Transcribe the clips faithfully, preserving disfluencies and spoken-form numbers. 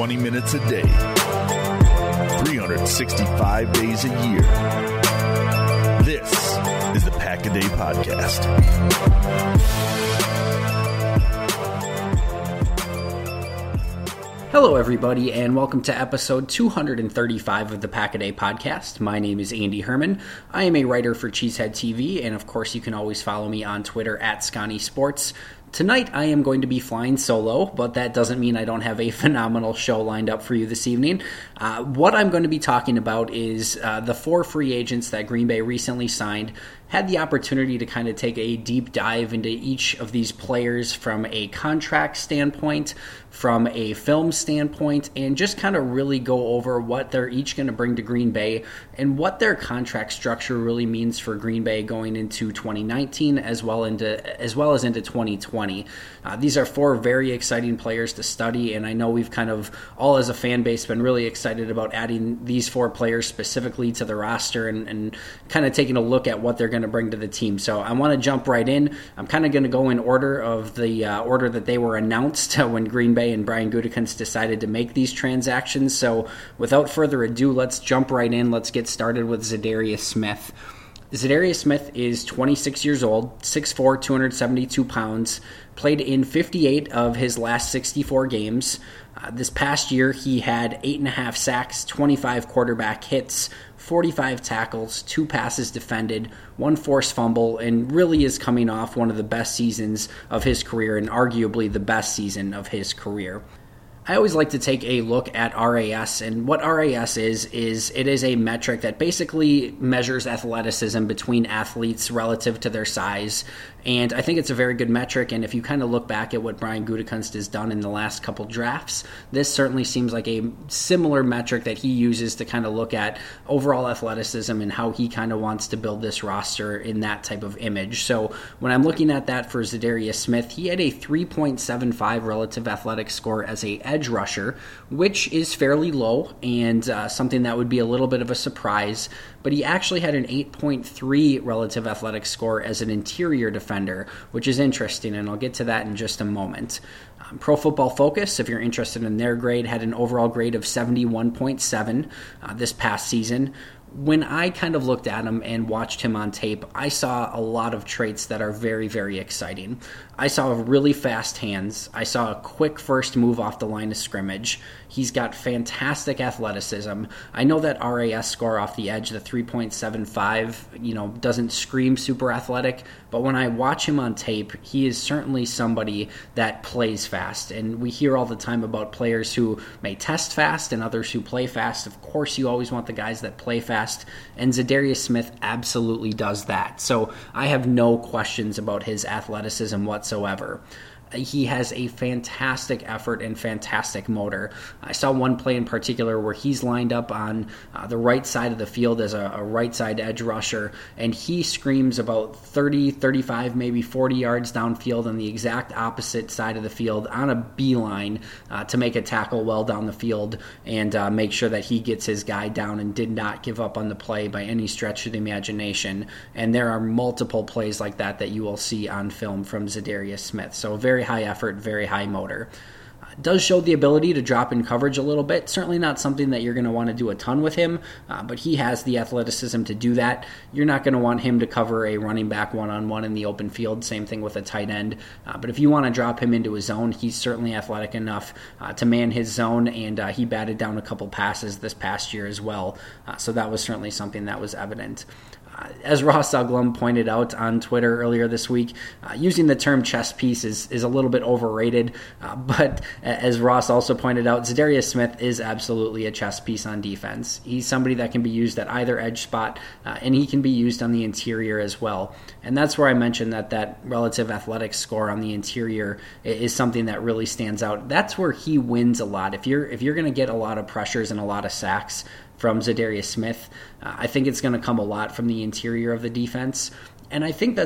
twenty minutes a day, three hundred sixty-five days a year. This is the Pack-A-Day Podcast. Hello, everybody, and welcome to episode two hundred thirty-five of the Pack-A-Day Podcast. My name is Andy Herman. I am a writer for Cheesehead T V, and of course, you can always follow me on Twitter at Scotty Sports. Tonight, I am going to be flying solo, but that doesn't mean I don't have a phenomenal show lined up for you this evening. Uh, what I'm going to be talking about is uh, the four free agents that Green Bay recently signed. Had the opportunity to kind of take a deep dive into each of these players from a contract standpoint, from a film standpoint, and just kind of really go over what they're each going to bring to Green Bay and what their contract structure really means for Green Bay going into twenty nineteen as well into as well as into twenty twenty. Uh, these are four very exciting players to study, and I know we've kind of all as a fan base been really excited about adding these four players specifically to the roster and, and kind of taking a look at what they're going to bring to the team. So I want to jump right in. I'm kind of going to go in order of the uh, order that they were announced when Green Bay and Brian Gutekunst decided to make these transactions. So without further ado, let's jump right in. Let's get started with Za'Darius Smith. Za'Darius Smith is twenty-six years old, six foot four, two hundred seventy-two pounds, played in fifty-eight of his last sixty-four games. Uh, this past year, he had eight and a half sacks, twenty-five quarterback hits, forty-five tackles, two passes defended, one forced fumble, and really is coming off one of the best seasons of his career and arguably the best season of his career. I always like to take a look at R A S, and what R A S is, is it is a metric that basically measures athleticism between athletes relative to their size, and I think it's a very good metric, and if you kind of look back at what Brian Gutekunst has done in the last couple drafts, this certainly seems like a similar metric that he uses to kind of look at overall athleticism and how he kind of wants to build this roster in that type of image. So when I'm looking at that for Za'Darius Smith, he had a three point seven five relative athletic score as a edge rusher, which is fairly low and uh, something that would be a little bit of a surprise, but he actually had an eight point three relative athletic score as an interior defender, which is interesting, and I'll get to that in just a moment. Um, Pro Football Focus, if you're interested in their grade, had an overall grade of seventy-one point seven uh, this past season. When I kind of looked at him and watched him on tape, I saw a lot of traits that are very, very exciting. I saw really fast hands. I saw a quick first move off the line of scrimmage. He's got fantastic athleticism. I know that R A S score off the edge, the three point seven five, you know, doesn't scream super athletic, but when I watch him on tape, he is certainly somebody that plays fast. And we hear all the time about players who may test fast and others who play fast. Of course, you always want the guys that play fast, and Za'Darius Smith absolutely does that. So I have no questions about his athleticism whatsoever. He has a fantastic effort and fantastic motor. I saw one play in particular where he's lined up on uh, the right side of the field as a, a right side edge rusher, and he screams about thirty, thirty-five, maybe forty yards downfield on the exact opposite side of the field on a beeline uh, to make a tackle well down the field and uh, make sure that he gets his guy down and did not give up on the play by any stretch of the imagination. And there are multiple plays like that that you will see on film from Za'Darius Smith. So very Very high effort, very high motor. Uh, does show the ability to drop in coverage a little bit. Certainly not something that you're going to want to do a ton with him, uh, but he has the athleticism to do that. You're not going to want him to cover a running back one-on-one in the open field. Same thing with a tight end. Uh, but if you want to drop him into a zone, he's certainly athletic enough uh, to man his zone, and uh, he batted down a couple passes this past year as well. Uh, so that was certainly something that was evident. Uh, as Ross Uglum pointed out on Twitter earlier this week, uh, using the term chess piece is, is a little bit overrated, uh, but as Ross also pointed out, Za'Darius Smith is absolutely a chess piece on defense. He's somebody that can be used at either edge spot, uh, and he can be used on the interior as well. And that's where I mentioned that that relative athletic score on the interior is something that really stands out. That's where he wins a lot. If you're if you're going to get a lot of pressures and a lot of sacks from Za'Darius Smith, uh, I think it's going to come a lot from the interior of the defense. And I think that's a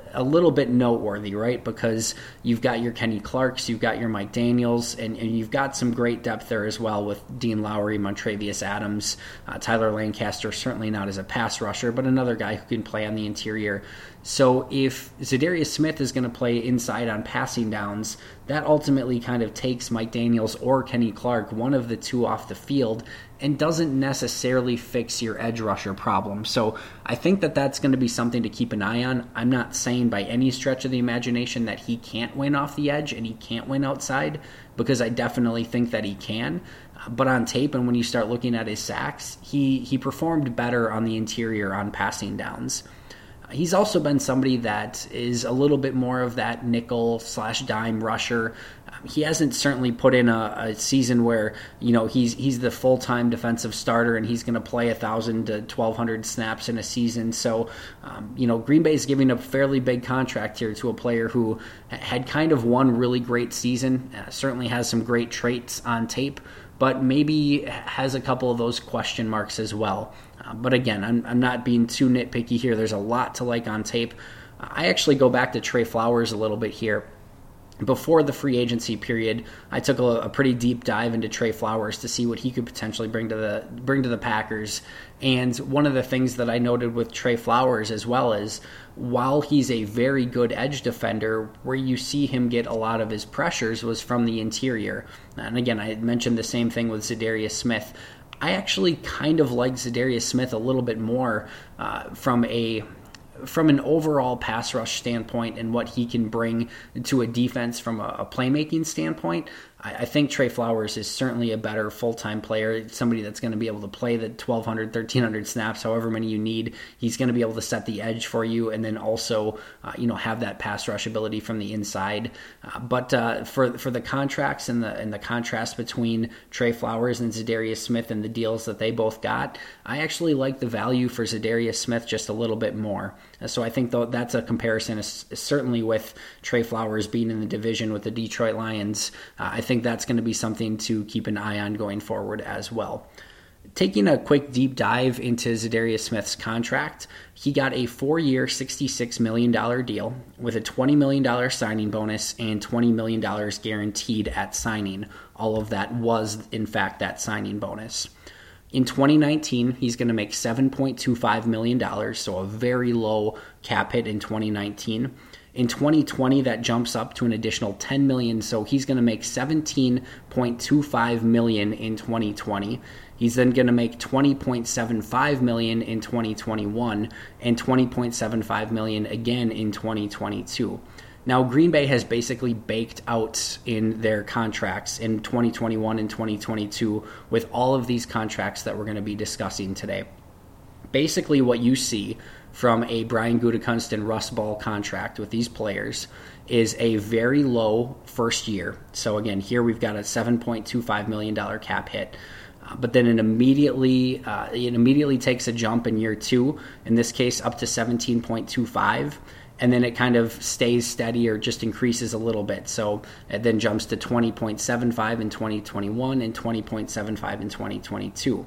a little bit noteworthy, right? Because you've got your Kenny Clarks, you've got your Mike Daniels, and, and you've got some great depth there as well with Dean Lowry, Montravius Adams, uh, Tyler Lancaster, certainly not as a pass rusher, but another guy who can play on the interior. So if Za'Darius Smith is going to play inside on passing downs, that ultimately kind of takes Mike Daniels or Kenny Clark, one of the two, off the field, and doesn't necessarily fix your edge rusher problem. So I think that that's going to be something to keep an eye on. I'm not saying by any stretch of the imagination that he can't win off the edge and he can't win outside, because I definitely think that he can. But on tape, and when you start looking at his sacks, he, he performed better on the interior on passing downs. He's also been somebody that is a little bit more of that nickel slash dime rusher. Um, he hasn't certainly put in a, a season where, you know, he's he's the full-time defensive starter and he's going to play one thousand to twelve hundred snaps in a season. So, um, you know, Green Bay is giving a fairly big contract here to a player who had kind of one really great season, uh, certainly has some great traits on tape, but maybe has a couple of those question marks as well. Uh, but again, I'm, I'm not being too nitpicky here. There's a lot to like on tape. Uh, I actually go back to Trey Flowers a little bit here. Before the free agency period, I took a, a pretty deep dive into Trey Flowers to see what he could potentially bring to the bring to the Packers. And one of the things that I noted with Trey Flowers as well is, while he's a very good edge defender, where you see him get a lot of his pressures was from the interior. And again, I had mentioned the same thing with Za'Darius Smith. I actually kind of like Za'Darius Smith a little bit more uh, from a from an overall pass rush standpoint and what he can bring to a defense from a, a playmaking standpoint. I, I think Trey Flowers is certainly a better full-time player, somebody that's going to be able to play the twelve hundred, thirteen hundred snaps, however many you need. He's going to be able to set the edge for you and then also uh, you know, have that pass rush ability from the inside. Uh, but uh, for for the contracts and the and the contrast between Trey Flowers and Za'Darius Smith and the deals that they both got, I actually like the value for Za'Darius Smith just a little bit more. So I think though that's a comparison, certainly with Trey Flowers being in the division with the Detroit Lions. Uh, I think that's going to be something to keep an eye on going forward as well. Taking a quick deep dive into Za'Darius Smith's contract, he got a four-year, sixty-six million dollars deal with a twenty million dollars signing bonus and twenty million dollars guaranteed at signing. All of that was, in fact, that signing bonus. In twenty nineteen, he's going to make seven point two five million dollars, so a very low cap hit in twenty nineteen. In twenty twenty, that jumps up to an additional ten million dollars, so he's going to make seventeen point two five million dollars in twenty twenty. He's then going to make twenty point seven five million dollars in twenty twenty-one and twenty point seven five million dollars again in twenty twenty-two. Now, Green Bay has basically baked out in their contracts in twenty twenty-one and twenty twenty-two with all of these contracts that we're going to be discussing today. Basically, what you see from a Brian Gutekunst and Russ Ball contract with these players is a very low first year. So again, here we've got a seven point two five million dollars cap hit. Uh, but then it immediately uh, it immediately takes a jump in year two, in this case up to seventeen point two five. And then it kind of stays steady or just increases a little bit. So it then jumps to twenty point seven five in twenty twenty-one and twenty point seven five in twenty twenty-two.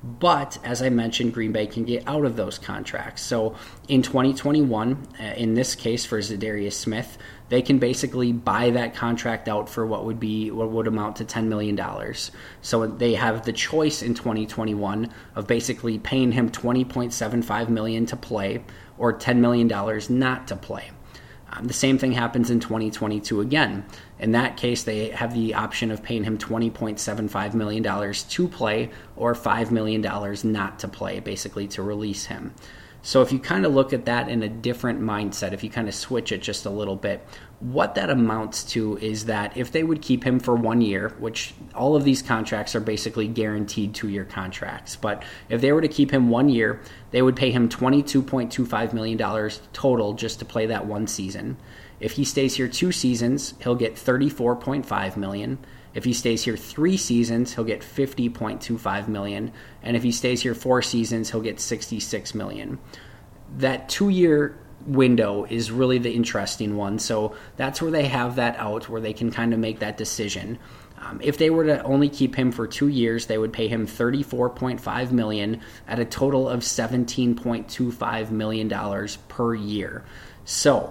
But as I mentioned, Green Bay can get out of those contracts. So in twenty twenty-one, uh, in this case for Za'Darius Smith, they can basically buy that contract out for what would be what would amount to ten million dollars. So they have the choice in twenty twenty-one of basically paying him twenty point seven five million dollars to play or ten million dollars not to play. Um, the same thing happens in twenty twenty-two again. In that case, they have the option of paying him twenty point seven five million dollars to play or five million dollars not to play, basically to release him. So if you kind of look at that in a different mindset, if you kind of switch it just a little bit, what that amounts to is that if they would keep him for one year, which all of these contracts are basically guaranteed two-year contracts, but if they were to keep him one year, they would pay him twenty-two point two five million dollars total just to play that one season. If he stays here two seasons, he'll get thirty-four point five million dollars. If he stays here three seasons, he'll get fifty point two five million dollars. And if he stays here four seasons, he'll get sixty-six million dollars. That two-year window is really the interesting one. So that's where they have that out, where they can kind of make that decision. Um, if they were to only keep him for two years, they would pay him thirty-four point five million dollars at a total of seventeen point two five million dollars per year. So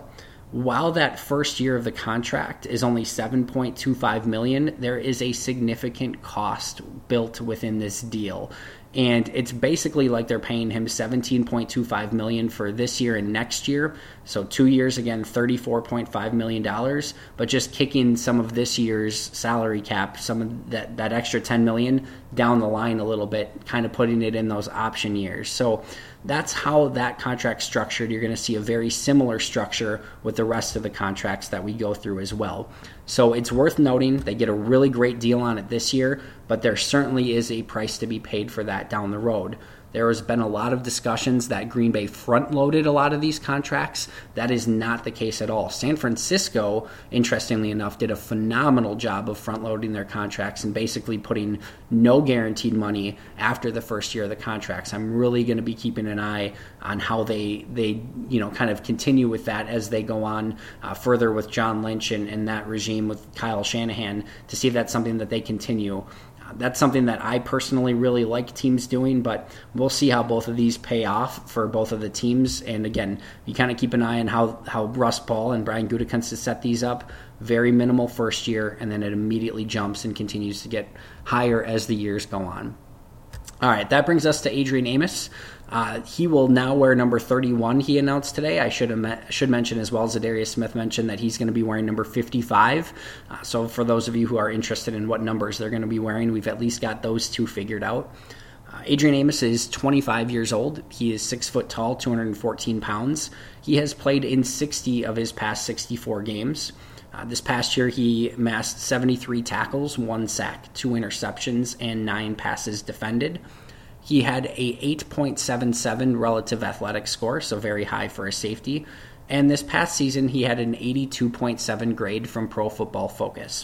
while that first year of the contract is only seven point two five million dollars, there is a significant cost built within this deal. And it's basically like they're paying him seventeen point two five million dollars for this year and next year. So two years, again, thirty-four point five million dollars, but just kicking some of this year's salary cap, some of that, that extra ten million dollars down the line a little bit, kind of putting it in those option years. So that's how that contract's structured. You're going to see a very similar structure with the rest of the contracts that we go through as well. So it's worth noting they get a really great deal on it this year, but there certainly is a price to be paid for that down the road. There has been a lot of discussions that Green Bay front-loaded a lot of these contracts. That is not the case at all. San Francisco, interestingly enough, did a phenomenal job of front-loading their contracts and basically putting no guaranteed money after the first year of the contracts. I'm really going to be keeping an eye on how they, they you know, kind of continue with that as they go on uh, further with John Lynch and, and that regime with Kyle Shanahan to see if that's something that they continue. That's something that I personally really like teams doing, but we'll see how both of these pay off for both of the teams. And again, you kind of keep an eye on how, how Russ Paul and Brian Gutekunst set these up. Very minimal first year, and then it immediately jumps and continues to get higher as the years go on. All right, that brings us to Adrian Amos. Uh, he will now wear number thirty-one, he announced today. I should have should mention as well, Zadarius Smith mentioned that he's going to be wearing number fifty-five. Uh, so for those of you who are interested in what numbers they're going to be wearing, we've at least got those two figured out. Uh, Adrian Amos is twenty-five years old. He is six foot tall, two hundred fourteen pounds. He has played in sixty of his past sixty-four games. Uh, this past year, he amassed seventy-three tackles, one sack, two interceptions, and nine passes defended. He had a eight point seven seven relative athletic score, so very high for a safety. And this past season, he had an eighty-two point seven grade from Pro Football Focus.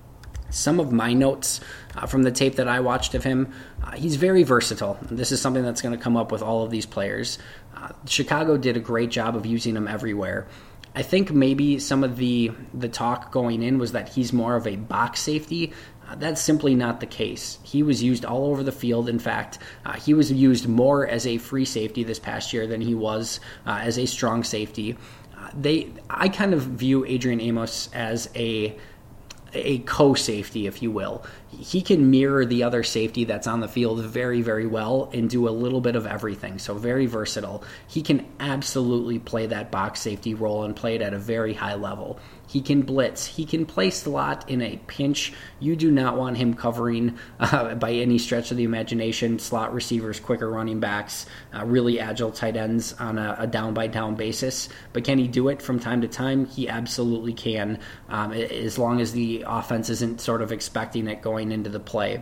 Some of my notes uh, from the tape that I watched of him, uh, he's very versatile. This is something that's going to come up with all of these players. Uh, Chicago did a great job of using him everywhere. I think maybe some of the the talk going in was that he's more of a box safety. Uh, that's simply not the case. He was used all over the field. In fact, uh, he was used more as a free safety this past year than he was uh, as a strong safety. Uh, they, I kind of view Adrian Amos as a a co-safety, if you will. He can mirror the other safety that's on the field very, very well and do a little bit of everything, so very versatile. He can absolutely play that box safety role and play it at a very high level. He can blitz. He can play slot in a pinch. You do not want him covering uh, by any stretch of the imagination slot receivers, quicker running backs, uh, really agile tight ends on a, a down-by-down basis. But can he do it from time to time? He absolutely can, um, as long as the offense isn't sort of expecting it going into the play.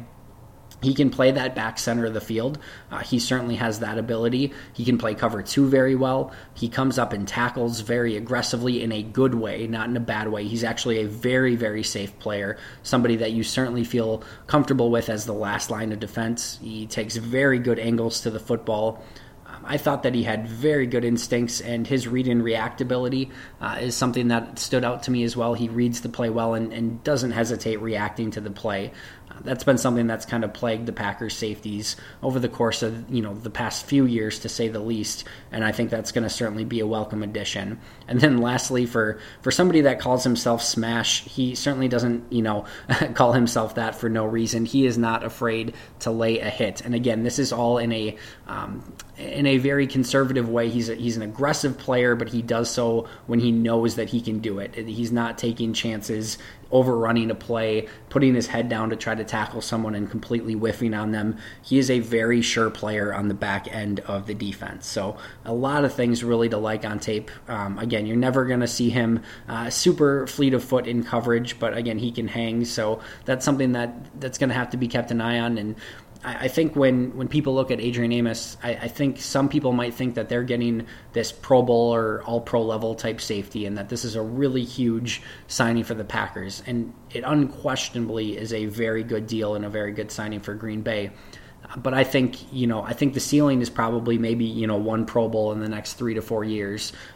He can play that back center of the field. Uh, he certainly has that ability. He can play cover two very well. He comes up and tackles very aggressively in a good way, not in a bad way. He's actually a very, very safe player, somebody that you certainly feel comfortable with as the last line of defense. He takes very good angles to the football. I thought that he had very good instincts, and his read and react ability uh, is something that stood out to me as well. He reads the play well and, and doesn't hesitate reacting to the play. Uh, that's been something that's kind of plagued the Packers safeties over the course of, you know, the past few years, to say the least, and I think that's going to certainly be a welcome addition. And then lastly, for, for somebody that calls himself Smash, he certainly doesn't, you know, call himself that for no reason. He is not afraid to lay a hit. And again, this is all in a um, in a very conservative way. He's a, he's an aggressive player, but he does so when he knows that he can do it. He's not taking chances, overrunning a play, putting his head down to try to tackle someone and completely whiffing on them. He is a very sure player on the back end of the defense. So a lot of things really to like on tape. Um, again, you're never going to see him uh, super fleet of foot in coverage, but again, he can hang. So that's something that that's going to have to be kept an eye on. And I think when, when people look at Adrian Amos, I, I think some people might think that they're getting this Pro Bowl or all-pro level type safety, and that this is a really huge signing for the Packers. And it unquestionably is a very good deal and a very good signing for Green Bay. But I think, you know, I think the ceiling is probably maybe, you know, one Pro Bowl in the next three to four years.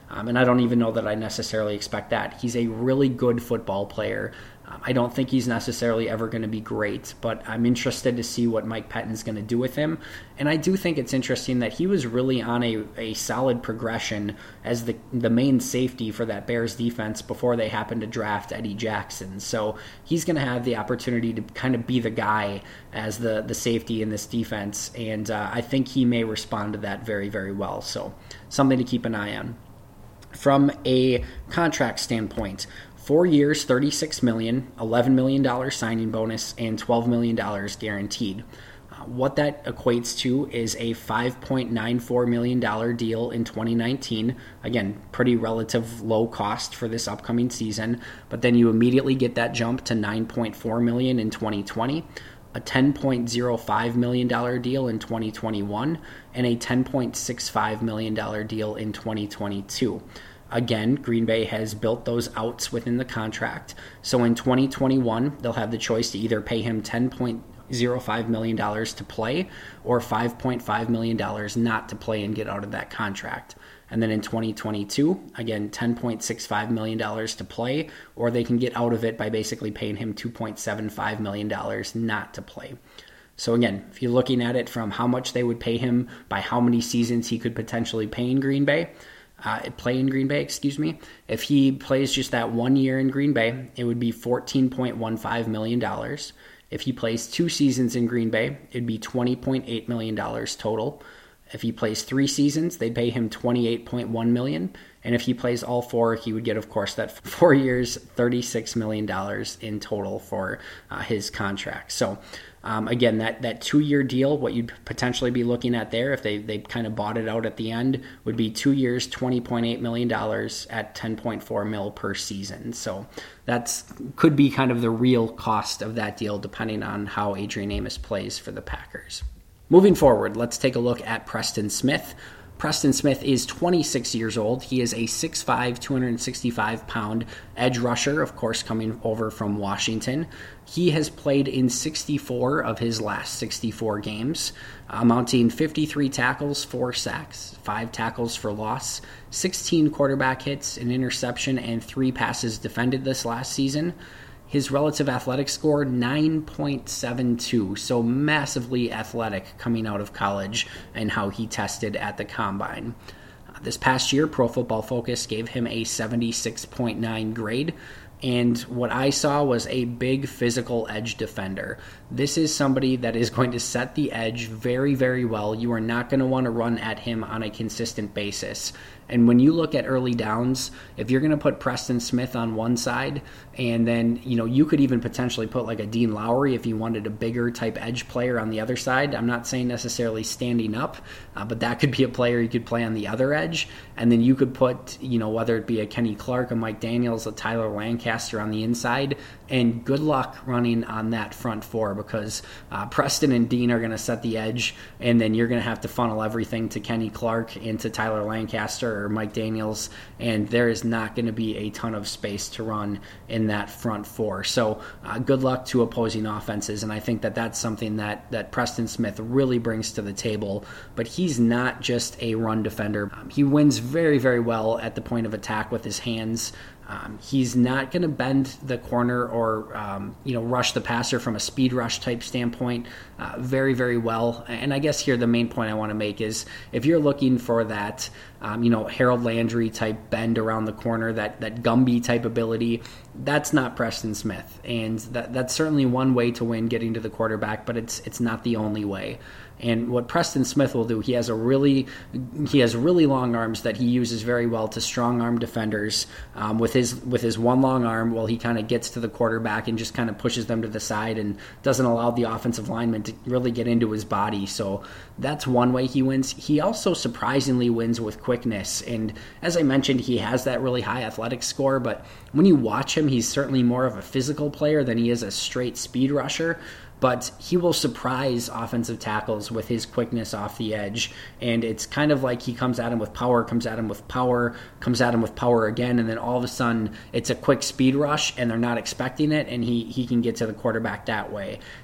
Um, and I don't even know that I necessarily expect that. He's a really good football player. Um, I don't think he's necessarily ever going to be great, but I'm interested to see what Mike Pettine's going to do with him. And I do think it's interesting that he was really on a, a solid progression as the, the main safety for that Bears defense before they happened to draft Eddie Jackson. So he's going to have the opportunity to kind of be the guy as the, the safety in this defense. And uh, I think he may respond to that very, very well. So something to keep an eye on. From a contract standpoint, four years, thirty-six million dollars, eleven million dollars signing bonus, and twelve million dollars guaranteed. Uh, what that equates to is a five point nine four million dollars deal in twenty nineteen. Again, pretty relative low cost for this upcoming season, but then you immediately get that jump to nine point four million dollars in twenty twenty. A ten point zero five million dollars deal in twenty twenty-one, and a ten point six five million dollars deal in twenty twenty-two. Again, Green Bay has built those outs within the contract. So in twenty twenty-one, they'll have the choice to either pay him ten point zero five million dollars to play or five point five million dollars not to play and get out of that contract. And then in twenty twenty-two, again, ten point six five million dollars to play, or they can get out of it by basically paying him two point seven five million dollars not to play. So again, if you're looking at it from how much they would pay him by how many seasons he could potentially pay in Green Bay, uh, play in Green Bay, excuse me, if he plays just that one year in Green Bay, it would be fourteen point one five million dollars. If he plays two seasons in Green Bay, it'd be twenty point eight million dollars total. If he plays three seasons, they'd pay him twenty-eight point one million dollars. And if he plays all four, he would get, of course, that four years, thirty-six million dollars in total for uh, his contract. So, um, again, that, that two-year deal, what you'd potentially be looking at there, if they, they kind of bought it out at the end, would be two years, twenty point eight million dollars at ten point four mil per season. So that's could be kind of the real cost of that deal, depending on how Adrian Amos plays for the Packers. Moving forward, let's take a look at Preston Smith. Preston Smith is twenty-six years old. He is a six five, two hundred sixty-five pound edge rusher, of course, coming over from Washington. He has played in sixty-four of his last sixty-four games, amounting fifty-three tackles, four sacks, five tackles for loss, sixteen quarterback hits, an interception, and three passes defended this last season. His relative athletic score, nine point seven two, so massively athletic coming out of college and how he tested at the combine. Uh, this past year, Pro Football Focus gave him a seventy-six point nine grade, and what I saw was a big physical edge defender. This is somebody that is going to set the edge very, very well. You are not going to want to run at him on a consistent basis. And when you look at early downs, if you're going to put Preston Smith on one side, and then, you know, you could even potentially put like a Dean Lowry if you wanted a bigger type edge player on the other side. I'm not saying necessarily standing up, uh, but that could be a player you could play on the other edge. And then you could put, you know, whether it be a Kenny Clark, a Mike Daniels, a Tyler Lancaster on the inside, and good luck running on that front four, because uh, Preston and Dean are going to set the edge, and then you're going to have to funnel everything to Kenny Clark and to Tyler Lancaster or Mike Daniels, and there is not going to be a ton of space to run in that front four. So uh, good luck to opposing offenses, and I think that that's something that, that Preston Smith really brings to the table. But he's not just a run defender. Um, he wins very, very well at the point of attack with his hands. Um, he's not going to bend the corner or, um, you know, rush the passer from a speed rush type standpoint uh, very, very well. And I guess here the main point I want to make is if you're looking for that, um, you know, Harold Landry type bend around the corner, that, that Gumby type ability, that's not Preston Smith. And that, that's certainly one way to win getting to the quarterback, but it's it's not the only way. And what Preston Smith will do, he has a really he has really long arms that he uses very well to strong arm defenders um, with his with his one long arm. While he kind of gets to the quarterback and just kind of pushes them to the side and doesn't allow the offensive lineman to really get into his body. So that's one way he wins. He also surprisingly wins with quickness. And as I mentioned, he has that really high athletic score, but when you watch him, he's certainly more of a physical player than he is a straight speed rusher. But he will surprise offensive tackles with his quickness off the edge. And it's kind of like he comes at him with power, comes at him with power, comes at him with power again, and then all of a sudden it's a quick speed rush and they're not expecting it, and he, he can get to the quarterback that way.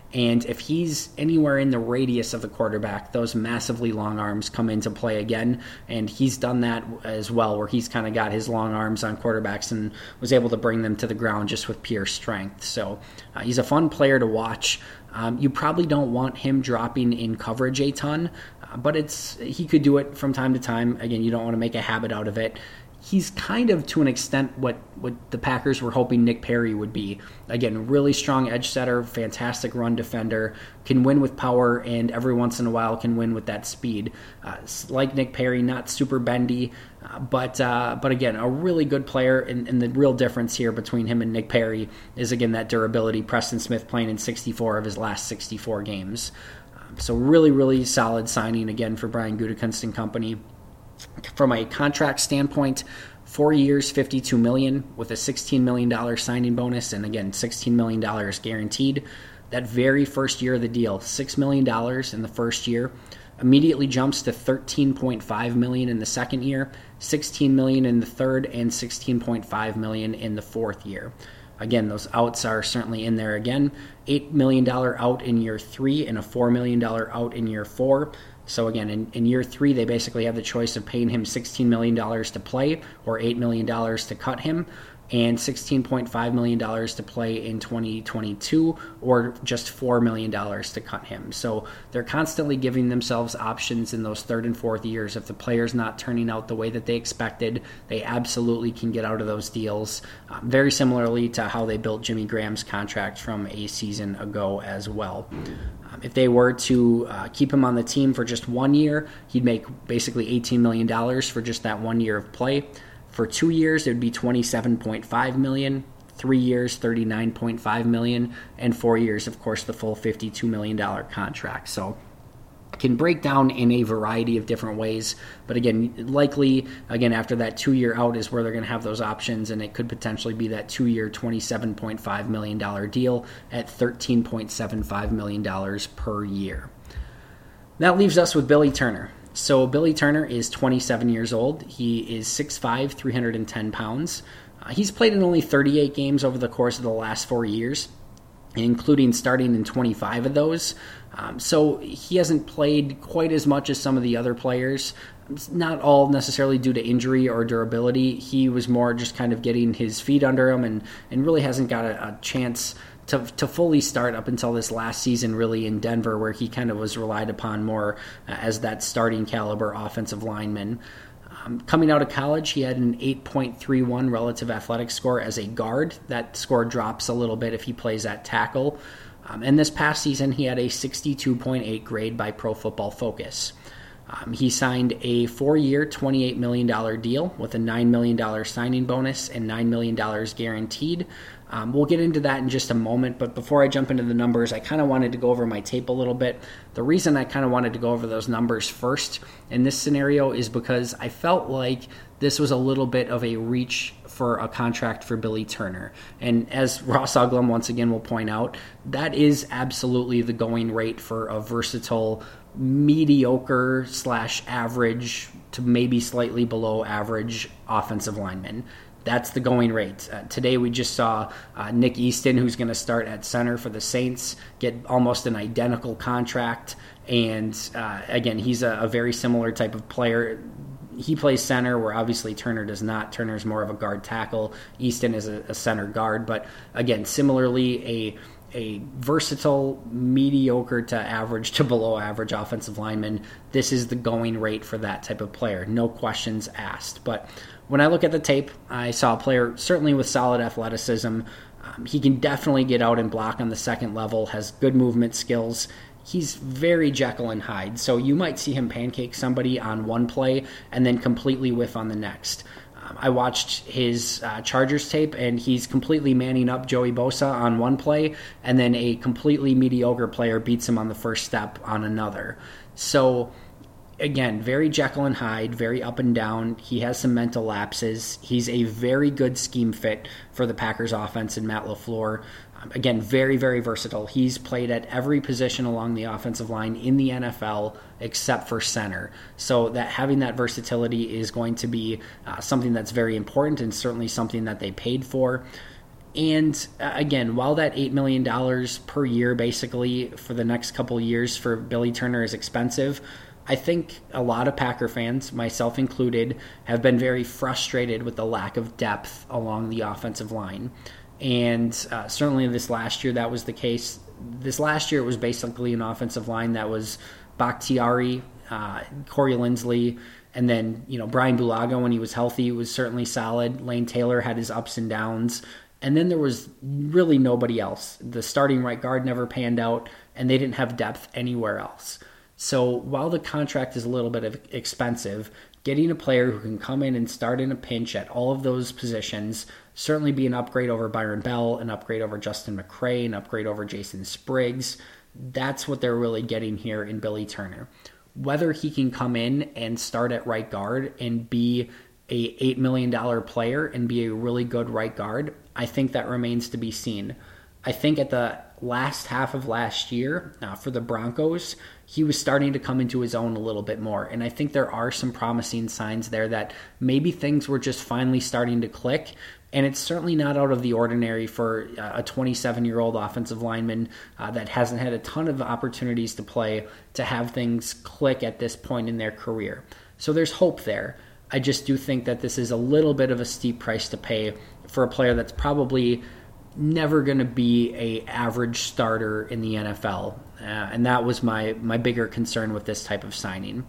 And if he's anywhere in the radius of the quarterback, those massively long arms come into play again. And he's done that as well, where he's kind of got his long arms on quarterbacks and was able to bring them to the ground just with pure strength. So uh, he's a fun player to watch. Um, you probably don't want him dropping in coverage a ton, uh, but it's he could do it from time to time. Again, you don't want to make a habit out of it. He's kind of, to an extent, what, what the Packers were hoping Nick Perry would be. Again, really strong edge setter, fantastic run defender, can win with power, and every once in a while can win with that speed. Uh, like Nick Perry, not super bendy, uh, but uh, but again, a really good player. And, and the real difference here between him and Nick Perry is, again, that durability. Preston Smith playing in sixty-four of his last sixty-four games. Um, so really, really solid signing, again, for Brian Gutekunst and company. From a contract standpoint, four years, fifty-two million dollars with a sixteen million dollars signing bonus, and again, sixteen million dollars guaranteed. That very first year of the deal, six million dollars in the first year, immediately jumps to thirteen point five million dollars in the second year, sixteen million dollars in the third, and sixteen point five million dollars in the fourth year. Again, those outs are certainly in there again. eight million dollars out in year three and a four million dollars out in year four. So again, in, in year three, they basically have the choice of paying him sixteen million dollars to play or eight million dollars to cut him, and sixteen point five million dollars to play in twenty twenty-two, or just four million dollars to cut him. So they're constantly giving themselves options in those third and fourth years. If the player's not turning out the way that they expected, they absolutely can get out of those deals. Um, very similarly to how they built Jimmy Graham's contract from a season ago as well. Um, if they were to uh, keep him on the team for just one year, he'd make basically eighteen million dollars for just that one year of play. For two years, it would be twenty-seven point five million dollars. Three years, thirty-nine point five million dollars. And four years, of course, the full fifty-two million dollars contract. So it can break down in a variety of different ways. But again, likely, again, after that two-year out is where they're going to have those options, and it could potentially be that two-year, twenty-seven point five million dollars deal at thirteen point seven five million dollars per year. That leaves us with Billy Turner. So Billy Turner is twenty-seven years old. He is six foot five, three hundred ten pounds. Uh, he's played in only thirty-eight games over the course of the last four years, including starting in twenty-five of those. Um, so he hasn't played quite as much as some of the other players. It's not all necessarily due to injury or durability. He was more just kind of getting his feet under him and, and really hasn't got a, a chance to to fully start up until this last season, really, in Denver, where he kind of was relied upon more uh, as that starting caliber offensive lineman. Um, coming out of college, he had an eight point three one relative athletic score as a guard. That score drops a little bit if he plays at tackle. Um, and this past season, he had a sixty-two point eight grade by Pro Football Focus. Um, he signed a four-year, twenty-eight million dollars deal with a nine million dollars signing bonus and nine million dollars guaranteed. Um, we'll get into that in just a moment, but before I jump into the numbers, I kind of wanted to go over my tape a little bit. The reason I kind of wanted to go over those numbers first in this scenario is because I felt like this was a little bit of a reach for a contract for Billy Turner. And as Ross Uglum once again will point out, that is absolutely the going rate for a versatile, mediocre slash average to maybe slightly below average offensive lineman. That's the going rate. Uh, today we just saw uh, Nick Easton, who's going to start at center for the Saints, get almost an identical contract. And uh, again, he's a, a very similar type of player. He plays center, where obviously Turner does not. Turner's more of a guard tackle. Easton is a, a center guard. But again, similarly, a a versatile, mediocre to average to below average offensive lineman. This is the going rate for that type of player. No questions asked. But when I look at the tape, I saw a player certainly with solid athleticism. Um, he can definitely get out and block on the second level, has good movement skills. He's very Jekyll and Hyde. So you might see him pancake somebody on one play and then completely whiff on the next. I watched his uh, Chargers tape, and he's completely manning up Joey Bosa on one play, and then a completely mediocre player beats him on the first step on another. So, again, very Jekyll and Hyde, very up and down. He has some mental lapses. He's a very good scheme fit for the Packers offense and Matt LaFleur. Um, again, very, very versatile. He's played at every position along the offensive line in the N F L except for center. So that having that versatility is going to be uh, something that's very important, and certainly something that they paid for. And uh, again, while that eight million dollars per year basically for the next couple of years for Billy Turner is expensive, I think a lot of Packer fans, myself included, have been very frustrated with the lack of depth along the offensive line. And uh, certainly this last year that was the case. This last year it was basically an offensive line that was Bakhtiari, uh, Corey Linsley, and then, you know, Brian Bulaga when he was healthy was certainly solid. Lane Taylor had his ups and downs. And then there was really nobody else. The starting right guard never panned out, and they didn't have depth anywhere else. So while the contract is a little bit of expensive, getting a player who can come in and start in a pinch at all of those positions, certainly be an upgrade over Byron Bell, an upgrade over Justin McCray, an upgrade over Jason Spriggs. That's what they're really getting here in Billy Turner. Whether he can come in and start at right guard and be a eight million dollars player and be a really good right guard, I think that remains to be seen. I think at the last half of last year uh, for the Broncos, he was starting to come into his own a little bit more. And I think there are some promising signs there that maybe things were just finally starting to click. And it's certainly not out of the ordinary for a twenty-seven-year-old offensive lineman uh, that hasn't had a ton of opportunities to play to have things click at this point in their career. So there's hope there. I just do think that this is a little bit of a steep price to pay for a player that's probably never going to be a average starter in the N F L. Uh, and that was my, my bigger concern with this type of signing.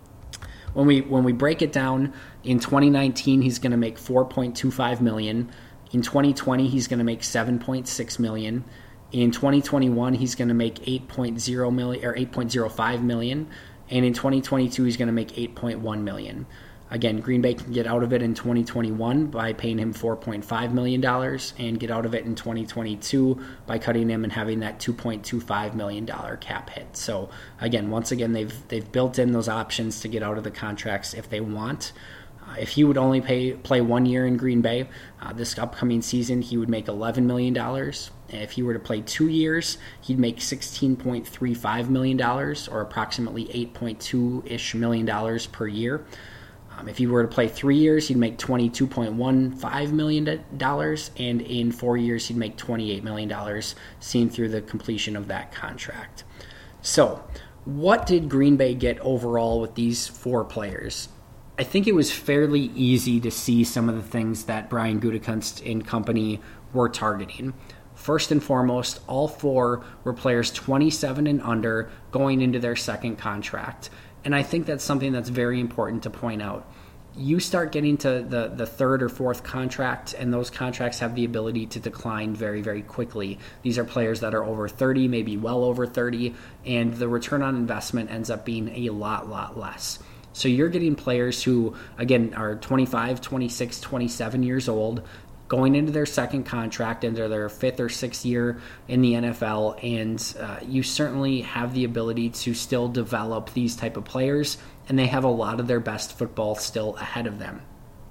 When we when we break it down, in twenty nineteen he's going to make four point two five million dollars. In twenty twenty he's going to make seven point six million dollars. In twenty twenty-one he's going to make eight point oh million dollars or eight point oh five million dollars, and in twenty twenty-two he's going to make eight point one million dollars. Again, Green Bay can get out of it in twenty twenty-one by paying him four point five million dollars and get out of it in twenty twenty-two by cutting him and having that two point two five million dollars cap hit. So again, once again, they've they've built in those options to get out of the contracts if they want. Uh, if he would only pay play one year in Green Bay uh, this upcoming season, he would make eleven million dollars. If he were to play two years, he'd make sixteen point three five million dollars, or approximately eight point two-ish million dollars per year. Um, if he were to play three years, he'd make twenty-two point one five million dollars, and in four years, he'd make twenty-eight million dollars, seen through the completion of that contract. So, what did Green Bay get overall with these four players? I think it was fairly easy to see some of the things that Brian Gutekunst and company were targeting. First and foremost, all four were players twenty-seven and under going into their second contract. And I think that's something that's very important to point out. You start getting to the, the third or fourth contract, and those contracts have the ability to decline very, very quickly. These are players that are over thirty, maybe well over thirty, and the return on investment ends up being a lot, lot less. So you're getting players who, again, are twenty-five, twenty-six, twenty-seven years old, going into their second contract, into their fifth or sixth year in the N F L, and uh, you certainly have the ability to still develop these type of players, and they have a lot of their best football still ahead of them.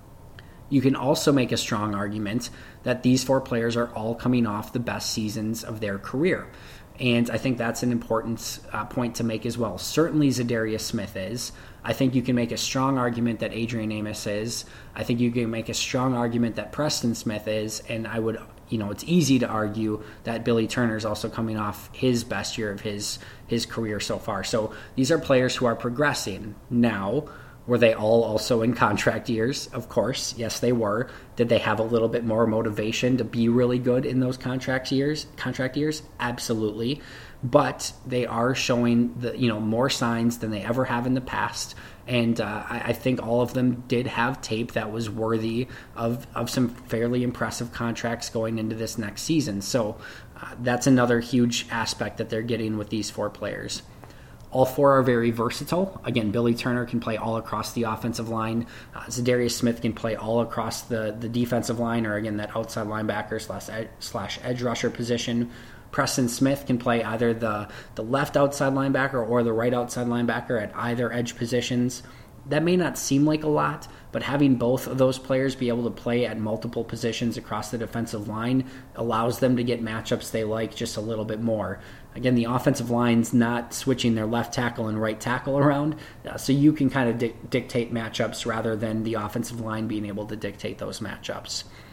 You can also make a strong argument that these four players are all coming off the best seasons of their career, and I think that's an important uh, point to make as well. Certainly Zadarius Smith is. I think you can make a strong argument that Adrian Amos is. I think you can make a strong argument that Preston Smith is, and I would, you know, it's easy to argue that Billy Turner is also coming off his best year of his his career so far. So these are players who are progressing. Now, were they all also in contract years? Of course, yes, they were. Did they have a little bit more motivation to be really good in those contract years? Contract years, absolutely. But they are showing the you know more signs than they ever have in the past, and uh, I, I think all of them did have tape that was worthy of of some fairly impressive contracts going into this next season. So uh, that's another huge aspect that they're getting with these four players. All four are very versatile. Again, Billy Turner can play all across the offensive line. Uh, Zadarius Smith can play all across the, the defensive line, or again, that outside linebacker slash ed, slash edge rusher position. Preston Smith can play either the, the left outside linebacker or the right outside linebacker at either edge positions. That may not seem like a lot, but having both of those players be able to play at multiple positions across the defensive line allows them to get matchups they like just a little bit more. Again, the offensive line's not switching their left tackle and right tackle around, uh, so you can kind of di- dictate matchups rather than the offensive line being able to dictate those matchups.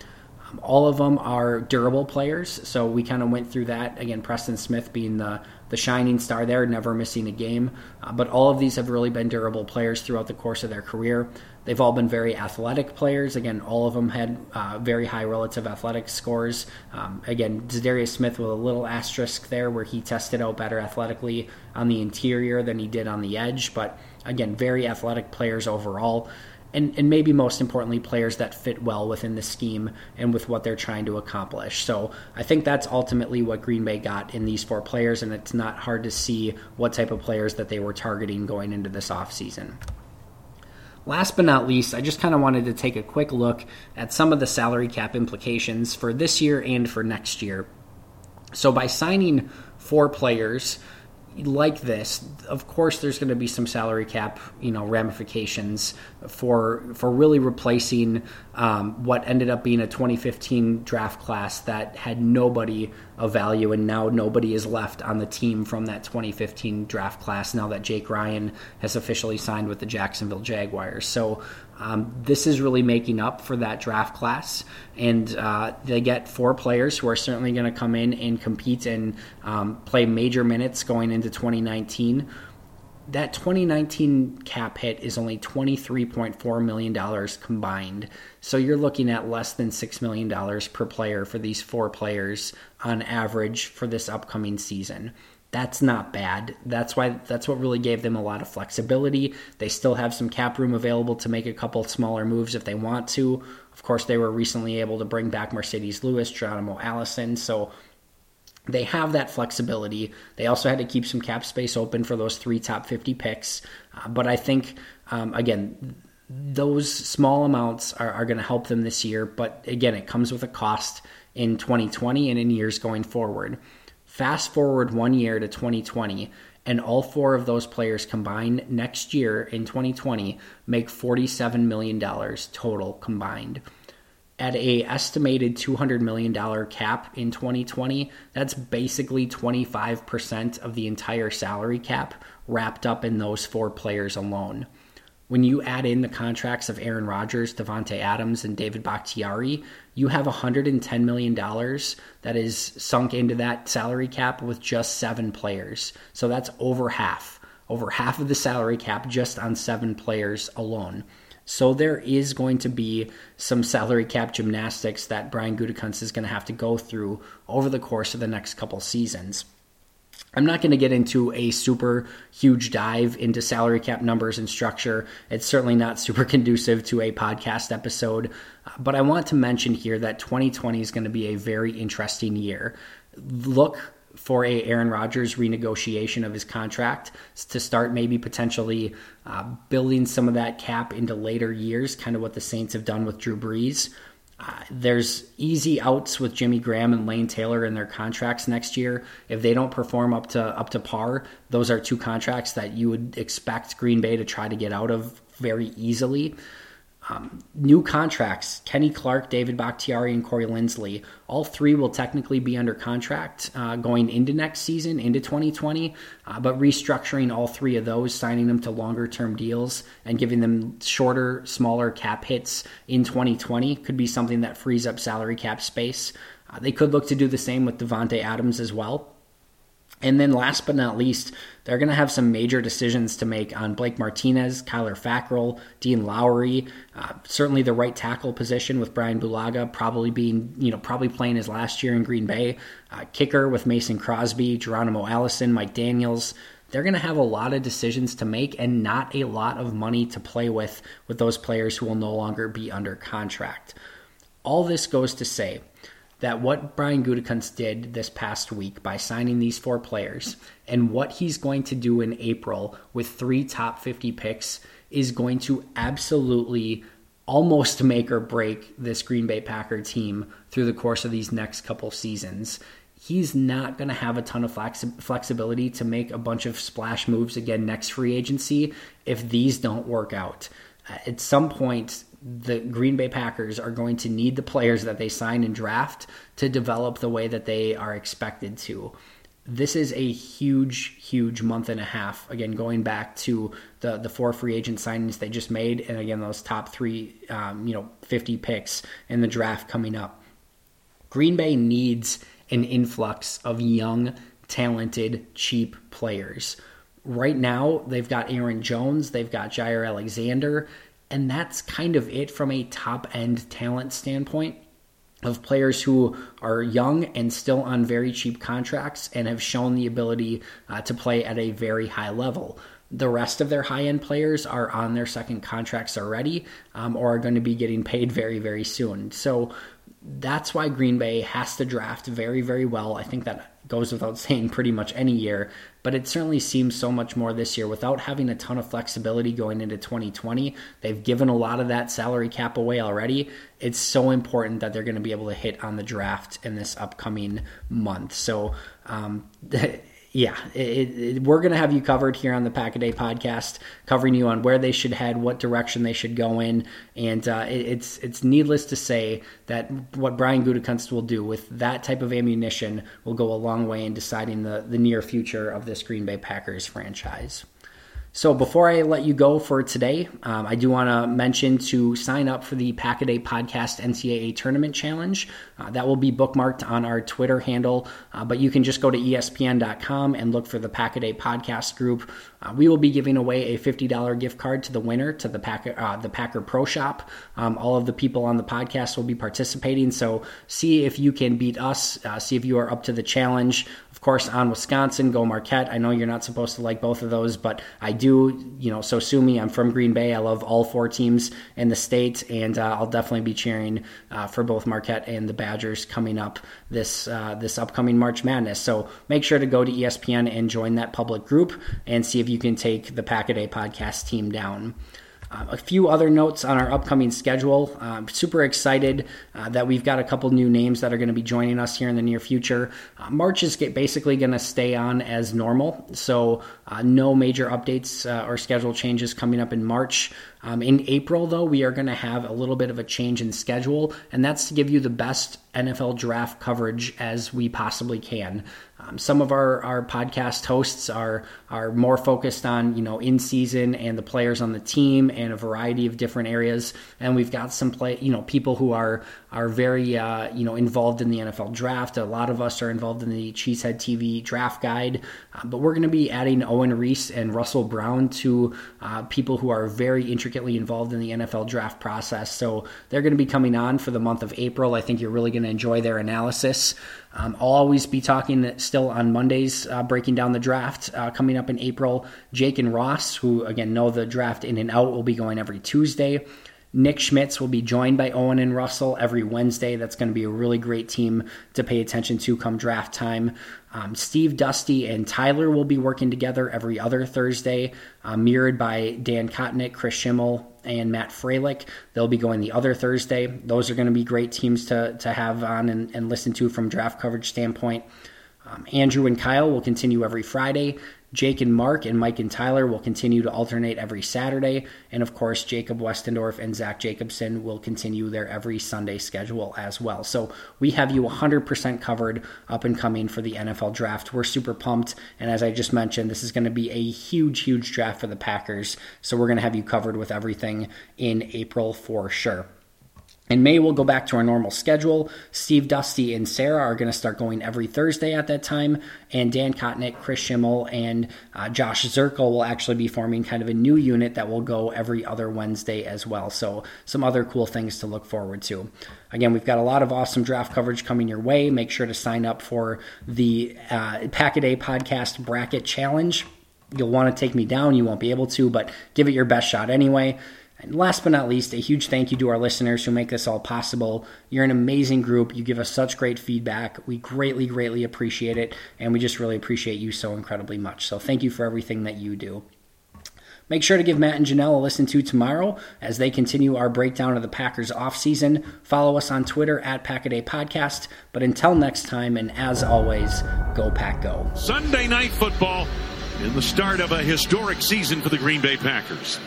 Um, all of them are durable players, so we kind of went through that. Again, Preston Smith being the, the shining star there, never missing a game. Uh, but all of these have really been durable players throughout the course of their career. They've all been very athletic players. Again, all of them had uh, very high relative athletic scores. Um, again, Za'Darius Smith with a little asterisk there where he tested out better athletically on the interior than he did on the edge. But again, very athletic players overall. And, and maybe most importantly, players that fit well within the scheme and with what they're trying to accomplish. So I think that's ultimately what Green Bay got in these four players, and it's not hard to see what type of players that they were targeting going into this offseason. Last but not least, I just kind of wanted to take a quick look at some of the salary cap implications for this year and for next year. So by signing four players like this, of course there's going to be some salary cap, you know, ramifications for for really replacing um, what ended up being a twenty fifteen draft class that had nobody of value, and now nobody is left on the team from that twenty fifteen draft class now that Jake Ryan has officially signed with the Jacksonville Jaguars. So um, this is really making up for that draft class, and uh, they get four players who are certainly going to come in and compete and um, play major minutes going into twenty nineteen. That twenty nineteen cap hit is only twenty-three point four million dollars combined. So you're looking at less than six million dollars per player for these four players on average for this upcoming season. That's not bad. That's why that's what really gave them a lot of flexibility. They still have some cap room available to make a couple smaller moves if they want to. Of course, they were recently able to bring back Mercedes Lewis, Geronimo Allison, so they have that flexibility. They also had to keep some cap space open for those three top fifty picks. Uh, but I think, um, again, those small amounts are, are going to help them this year. But again, it comes with a cost in twenty twenty and in years going forward. Fast forward one year to twenty twenty, and all four of those players combined next year in twenty twenty make forty-seven million dollars total combined. At a estimated two hundred million dollars cap in twenty twenty, that's basically twenty-five percent of the entire salary cap wrapped up in those four players alone. When you add in the contracts of Aaron Rodgers, Davante Adams, and David Bakhtiari, you have one hundred ten million dollars that is sunk into that salary cap with just seven players. So that's over half, over half of the salary cap just on seven players alone. So there is going to be some salary cap gymnastics that Brian Gutekunst is going to have to go through over the course of the next couple seasons. I'm not going to get into a super huge dive into salary cap numbers and structure. It's certainly not super conducive to a podcast episode, but I want to mention here that twenty twenty is going to be a very interesting year. Look for a Aaron Rodgers renegotiation of his contract to start maybe potentially uh, building some of that cap into later years, kind of what the Saints have done with Drew Brees. Uh, there's easy outs with Jimmy Graham and Lane Taylor in their contracts next year. If they don't perform up to up to par, those are two contracts that you would expect Green Bay to try to get out of very easily. Um, new contracts, Kenny Clark, David Bakhtiari, and Corey Linsley. All three will technically be under contract uh, going into next season, into twenty twenty, uh, but restructuring all three of those, signing them to longer-term deals and giving them shorter, smaller cap hits in twenty twenty could be something that frees up salary cap space. Uh, they could look to do the same with Davante Adams as well. And then last but not least, they're going to have some major decisions to make on Blake Martinez, Kyler Fackrell, Dean Lowry, uh, certainly the right tackle position with Brian Bulaga probably being, you know, probably playing his last year in Green Bay, uh, kicker with Mason Crosby, Geronimo Allison, Mike Daniels. They're going to have a lot of decisions to make and not a lot of money to play with with those players who will no longer be under contract. All this goes to say that what Brian Gutekunst did this past week by signing these four players and what he's going to do in April with three top fifty picks is going to absolutely almost make or break this Green Bay Packer team through the course of these next couple seasons. He's not going to have a ton of flex- flexibility to make a bunch of splash moves again next free agency if these don't work out. At some point, the Green Bay Packers are going to need the players that they sign and draft to develop the way that they are expected to. This is a huge, huge month and a half. Again, going back to the, the four free agent signings they just made, and again, those top three, um, you know, fifty picks in the draft coming up. Green Bay needs an influx of young, talented, cheap players. Right now, they've got Aaron Jones, they've got Jair Alexander, and that's kind of it from a top-end talent standpoint of players who are young and still on very cheap contracts and have shown the ability uh, to play at a very high level. The rest of their high-end players are on their second contracts already um, or are going to be getting paid very, very soon. So that's why Green Bay has to draft very, very well. I think that goes without saying pretty much any year, but it certainly seems so much more this year without having a ton of flexibility going into twenty twenty. They've given a lot of that salary cap away already. It's so important that they're going to be able to hit on the draft in this upcoming month. So, um, Yeah, it, it, we're going to have you covered here on the Pack-A-Day podcast, covering you on where they should head, what direction they should go in, and uh, it, it's it's needless to say that what Brian Gutekunst will do with that type of ammunition will go a long way in deciding the, the near future of this Green Bay Packers franchise. So before I let you go for today, um, I do want to mention to sign up for the Pack-A-Day Podcast N C double A Tournament Challenge. Uh, that will be bookmarked on our Twitter handle, uh, but you can just go to E S P N dot com and look for the Pack-A-Day Podcast group. Uh, we will be giving away a fifty dollars gift card to the winner to the Packer, uh, the Packer Pro Shop. Um, all of the people on the podcast will be participating, so see if you can beat us, uh, see if you are up to the challenge. Of course, on Wisconsin, go Marquette. I know you're not supposed to like both of those, but I do, you know, so sue me. I'm from Green Bay. I love all four teams in the state, and uh, I'll definitely be cheering uh, for both Marquette and the Badgers coming up this uh, this upcoming March Madness. So make sure to go to E S P N and join that public group and see if you can take the Pack-A-Day podcast team down. Uh, a few other notes on our upcoming schedule. I'm super excited uh, that we've got a couple new names that are going to be joining us here in the near future. Uh, March is get basically going to stay on as normal, so uh, no major updates uh, or schedule changes coming up in March. Um, in April, though, we are going to have a little bit of a change in schedule, and that's to give you the best N F L draft coverage as we possibly can. Um, some of our, our podcast hosts are are more focused on, you know, in season and the players on the team and a variety of different areas. And we've got some play, you know, people who are are very uh, you know involved in the N F L draft. A lot of us are involved in the Cheesehead T V draft guide, uh, but we're going to be adding Owen Reese and Russell Brown to uh, people who are very intricately involved in the N F L draft process. So they're going to be coming on for the month of April. I think you're really going to enjoy their analysis. Um, I'll always be talking still on Mondays, uh, breaking down the draft uh, coming up in April. Jake and Ross, who, again, know the draft in and out, will be going every Tuesday. Nick Schmitz will be joined by Owen and Russell every Wednesday. That's going to be a really great team to pay attention to come draft time. Um, Steve, Dusty, and Tyler will be working together every other Thursday, uh, mirrored by Dan Kotnick, Chris Schimmel, and Matt Freilich. They'll be going the other Thursday. Those are going to be great teams to, to have on and, and listen to from draft coverage standpoint. Um, Andrew and Kyle will continue every Friday. Jake and Mark and Mike and Tyler will continue to alternate every Saturday. And of course, Jacob Westendorf and Zach Jacobson will continue their every Sunday schedule as well. So we have you one hundred percent covered up and coming for the N F L draft. We're super pumped. And as I just mentioned, this is going to be a huge, huge draft for the Packers. So we're going to have you covered with everything in April for sure. In May, we'll go back to our normal schedule. Steve, Dusty, and Sarah are going to start going every Thursday at that time. And Dan Kotnick, Chris Schimmel, and uh, Josh Zirkle will actually be forming kind of a new unit that will go every other Wednesday as well. So some other cool things to look forward to. Again, we've got a lot of awesome draft coverage coming your way. Make sure to sign up for the uh, Pack-A-Day Podcast Bracket Challenge. You'll want to take me down. You won't be able to, but give it your best shot anyway. And last but not least, a huge thank you to our listeners who make this all possible. You're an amazing group. You give us such great feedback. We greatly, greatly appreciate it, and we just really appreciate you so incredibly much. So thank you for everything that you do. Make sure to give Matt and Janelle a listen to tomorrow as they continue our breakdown of the Packers offseason. Follow us on Twitter at Pack-A-Day Podcast. But until next time, and as always, go Pack Go. Sunday Night Football in the start of a historic season for the Green Bay Packers.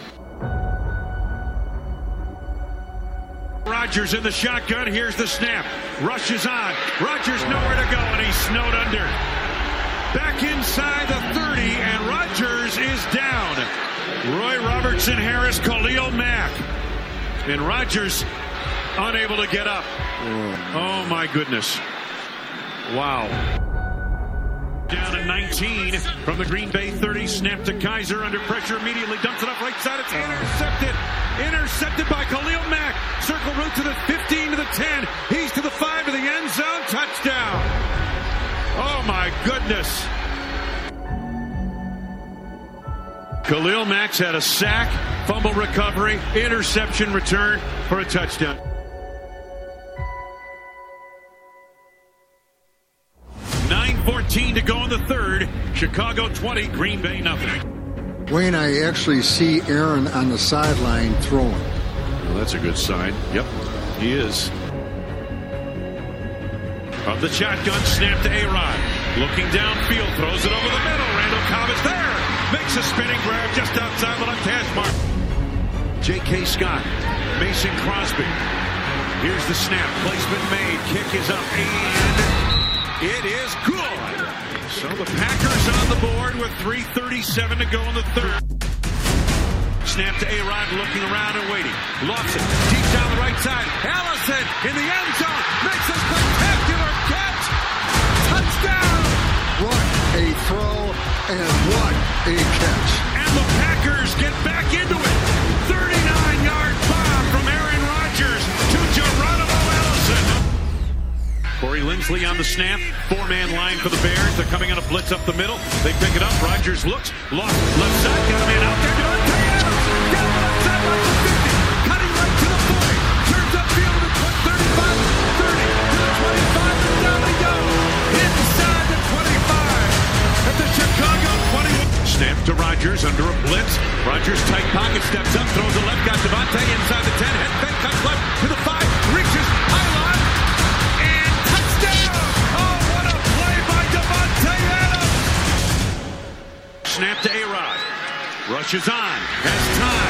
Rodgers in the shotgun. Here's the snap. Rushes on. Rodgers nowhere to go, and he's snowed under. Back inside the thirty, and Rodgers is down. Roy Robertson, Harris, Khalil Mack. And Rodgers unable to get up. Oh, my goodness. Wow. Down to nineteen from the Green Bay thirty. Snap to Kaiser under pressure immediately. Dumps it up right side. It's intercepted. Intercepted by Khalil Mack. Circle route to the fifteen to the ten. He's to the five to the end zone. Touchdown. Oh, my goodness. Khalil Mack's had a sack, fumble recovery, interception return for a touchdown. nine fourteen to go in the third. Chicago twenty, Green Bay nothing. Wayne, I actually see Aaron on the sideline throwing. Well, that's a good sign. Yep, he is. Of the shotgun, snap to A-Rod. Looking downfield, throws it over the middle. Randall Cobb is there. Makes a spinning grab just outside the left hash mark. J K. Scott, Mason Crosby. Here's the snap. Placement made. Kick is up and it is good. So the Packers on the board with three thirty-seven to go in the third. Snap to A-Rod, looking around and waiting. Lofts it deep down the right side. Allison in the end zone makes a spectacular catch. Touchdown. What a throw and what a catch. And the Packers get back into it. thirty-nine yard bomb from Aaron Rodgers to Geronimo Allison. Corey Linsley on the snap. Four-man line for the Bears. They're coming on a blitz up the middle. They pick it up. Rodgers looks. Lost left side. Got a man out there. Devontae Adams. Got him left side by the fifty. Cutting right to the forty. Turns upfield to the thirty-five. thirty to the twenty-five. And down they go. Inside the twenty-five. At the Chicago twenty. Snap to Rodgers under a blitz. Rodgers tight pocket. Steps up. Throws the left. Got Devontae inside the ten. Head fake. Cuts left to the five. Reaches. Pylon. Snap to A-Rod. Rushes on. Has time.